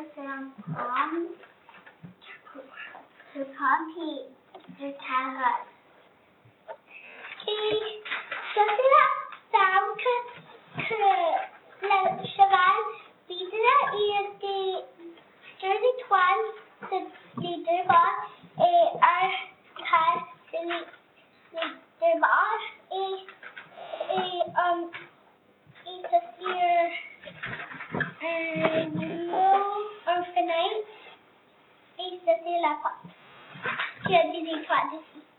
c'est un pomme puis du carotte. Et ça c'est la ferme que le cheval vide là. Il y a deux étoiles de les deux bords et un cœur de les deux bords et ça fait un fenêtre et ça c'est la porte qui a des étoiles dessus.